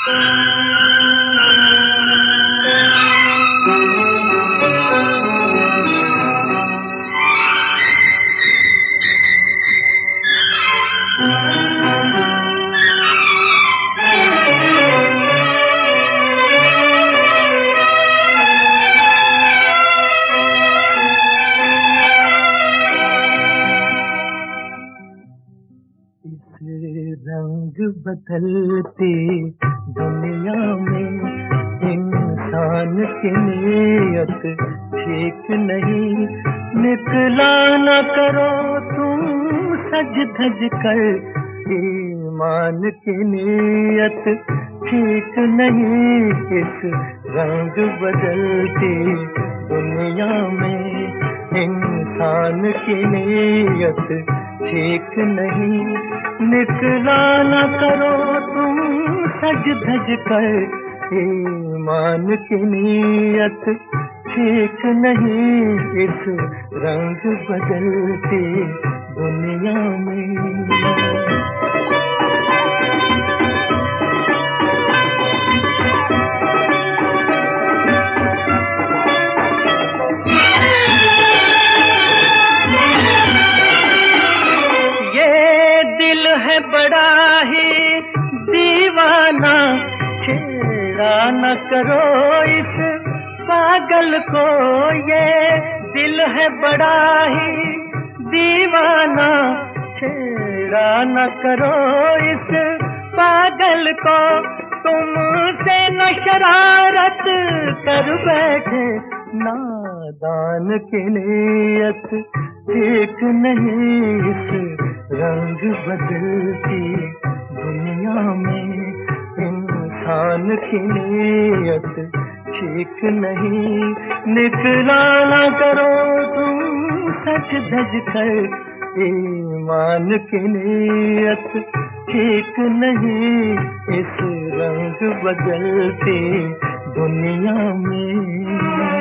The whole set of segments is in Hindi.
रंग बदलती दुनिया में इंसान की नीयत ठीक नहीं। निकला न करो तुम सज धज कर, ईमान की नीयत ठीक नहीं। इस रंग बदलती दुनिया में इंसान की नीयत ठीक नहीं। निकला न करो तुम सज धज कर, ईमान की नीयत ठीक नहीं। इस रंग बदलती दुनिया में है बड़ा ही दीवाना, छेड़ा न करो इस पागल को। ये दिल है बड़ा ही दीवाना, छेड़ा न करो इस पागल को। तुमसे न शरारत कर बैठे नादान की नीयत ठीक नहीं। इस रंग बदलती दुनिया में इंसान की नीयत ठीक नहीं। निकला न करो तुम सच धज कर, ईमान की नीयत ठीक नहीं। इस रंग बदलती दुनिया में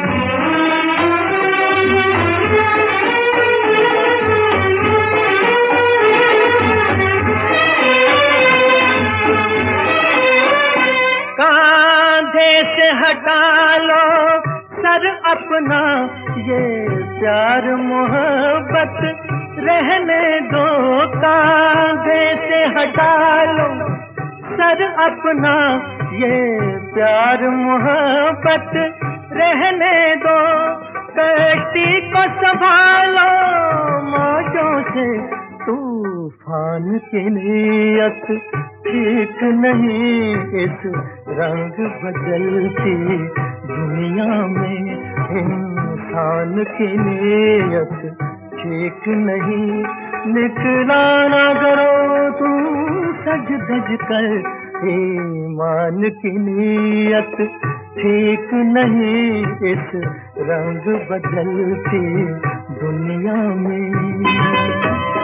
से हटा लो सर अपना, ये प्यार मोहब्बत रहने दो। कांधे से हटा लो सर अपना, ये प्यार मोहब्बत रहने दो। कश्ती को संभालो मौजों से, तूफान की नीयत ठीक नहीं। इस रंग बदलती दुनिया में इंसान की नीयत ठीक नहीं। निकला न करो तुम सज धज कर, ईमान की नीयत ठीक नहीं। इस रंग बदलती दुनिया में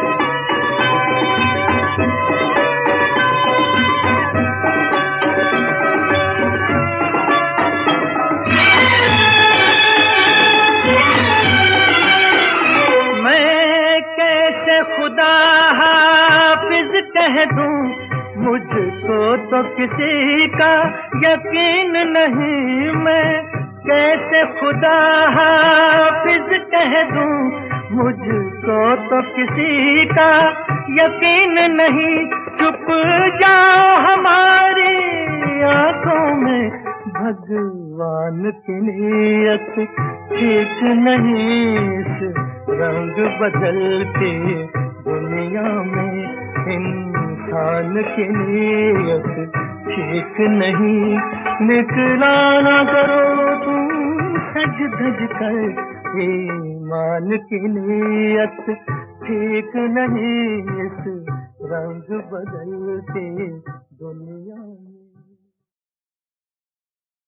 खुदा हाफिज कह दूं, मुझको तो किसी का यकीन नहीं। मैं कैसे खुदा हाफिज कह दूं, मुझको तो किसी का यकीन नहीं। चुप जाओ हमारी आंखों में, भगवान की नीयत ठीक नहीं। इस रंग बदलती दुनिया में इंसान की नीयत ठीक नहीं। निकला न करो तुम सज धज कर, ईमान की नीयत ठीक नहीं। इस रंग बदलती दुनिया में